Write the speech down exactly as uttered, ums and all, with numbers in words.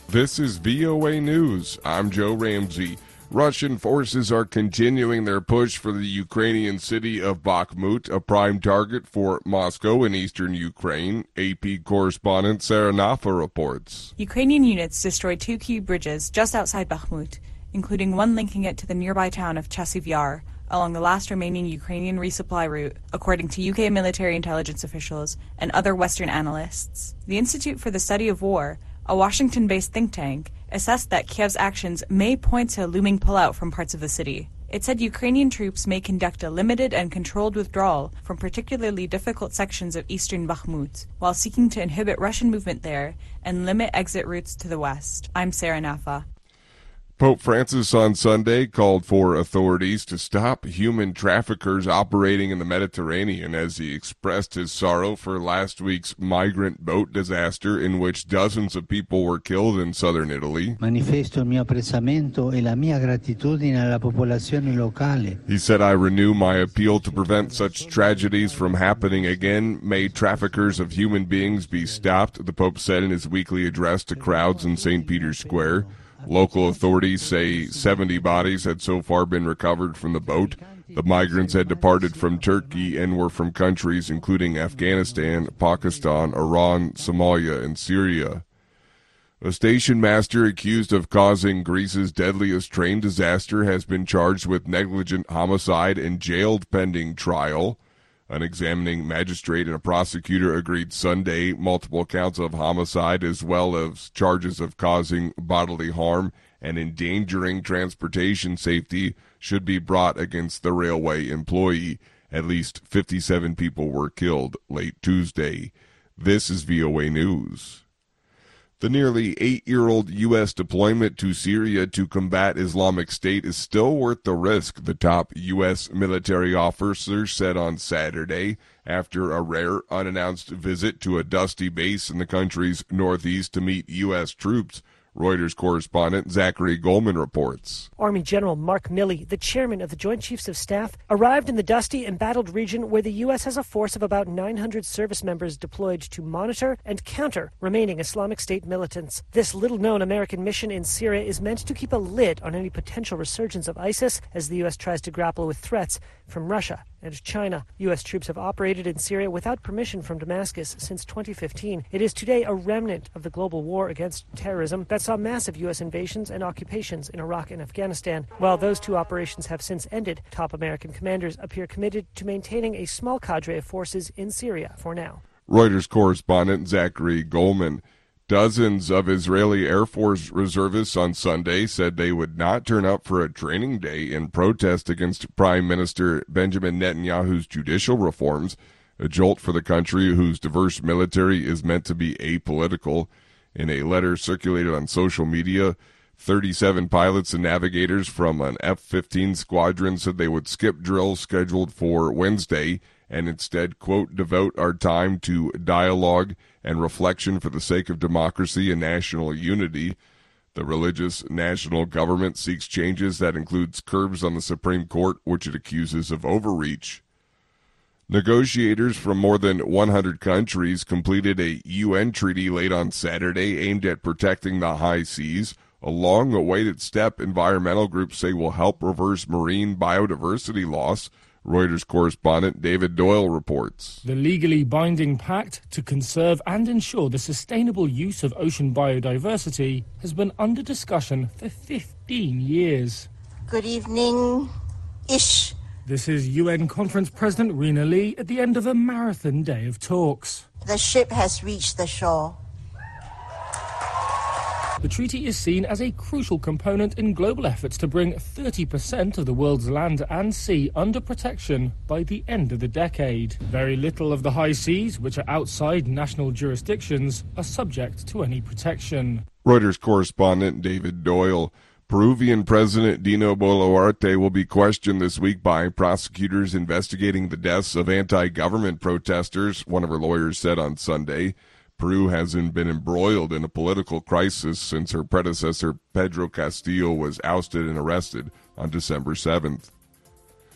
This is V O A News. I'm Joe Ramsey. Russian forces are continuing their push for the Ukrainian city of Bakhmut, a prime target for Moscow in eastern Ukraine. A P correspondent Sarah Nafa reports. Ukrainian units destroyed two key bridges just outside Bakhmut, including one linking it to the nearby town of Chasiv Yar, along the last remaining Ukrainian resupply route, according to U K military intelligence officials and other Western analysts. The Institute for the Study of War, a Washington-based think tank, assessed that Kiev's actions may point to a looming pullout from parts of the city. It said Ukrainian troops may conduct a limited and controlled withdrawal from particularly difficult sections of eastern Bakhmut, while seeking to inhibit Russian movement there and limit exit routes to the west. I'm Sarah Nafa. Pope Francis on Sunday called for authorities to stop human traffickers operating in the Mediterranean as he expressed his sorrow for last week's migrant boat disaster in which dozens of people were killed in southern Italy. Manifesto il mio apprezzamento e la mia gratitudine alla popolazione locale. He said, I renew my appeal to prevent such tragedies from happening again. May traffickers of human beings be stopped, the Pope said in his weekly address to crowds in Saint Peter's Square. Local authorities say seventy bodies had so far been recovered from the boat. The migrants had departed from Turkey and were from countries including Afghanistan, Pakistan, Iran, Somalia, and Syria. A station master accused of causing Greece's deadliest train disaster has been charged with negligent homicide and jailed pending trial. An examining magistrate and a prosecutor agreed Sunday multiple counts of homicide as well as charges of causing bodily harm and endangering transportation safety should be brought against the railway employee. At least fifty-seven people were killed late Tuesday. This is V O A News. The nearly eight-year-old U S deployment to Syria to combat Islamic State is still worth the risk, the top U S military officer said on Saturday after a rare, unannounced visit to a dusty base in the country's northeast to meet U S troops. Reuters correspondent Zachary Goldman reports. Army General Mark Milley, the chairman of the Joint Chiefs of Staff, arrived in the dusty, embattled region where the U S has a force of about nine hundred service members deployed to monitor and counter remaining Islamic State militants. This little-known American mission in Syria is meant to keep a lid on any potential resurgence of ISIS as the U S tries to grapple with threats from Russia and China. U S troops have operated in Syria without permission from Damascus since twenty fifteen. It is today a remnant of the global war against terrorism that saw massive U S invasions and occupations in Iraq and Afghanistan. While those two operations have since ended, top American commanders appear committed to maintaining a small cadre of forces in Syria for now. Reuters correspondent Zachary Goldman. Dozens of Israeli Air Force reservists on Sunday said they would not turn up for a training day in protest against Prime Minister Benjamin Netanyahu's judicial reforms, a jolt for the country whose diverse military is meant to be apolitical. In a letter circulated on social media, thirty-seven pilots and navigators from an F fifteen squadron said they would skip drills scheduled for Wednesday and instead, quote, devote our time to dialogue and reflection for the sake of democracy and national unity. The religious national government seeks changes that includes curbs on the Supreme Court, which it accuses of overreach. Negotiators from more than one hundred countries completed a U N treaty late on Saturday aimed at protecting the high seas, a long-awaited step environmental groups say will help reverse marine biodiversity loss. Reuters correspondent David Doyle reports. The legally binding pact to conserve and ensure the sustainable use of ocean biodiversity has been under discussion for fifteen years. Good evening-ish. This is U N Conference President Rina Lee at the end of a marathon day of talks. The ship has reached the shore. The treaty is seen as a crucial component in global efforts to bring thirty percent of the world's land and sea under protection by the end of the decade. Very little of the high seas, which are outside national jurisdictions, are subject to any protection. Reuters correspondent David Doyle. Peruvian President Dino Boluarte will be questioned this week by prosecutors investigating the deaths of anti-government protesters, one of her lawyers said on Sunday. Peru hasn't been embroiled in a political crisis since her predecessor Pedro Castillo was ousted and arrested on December seventh.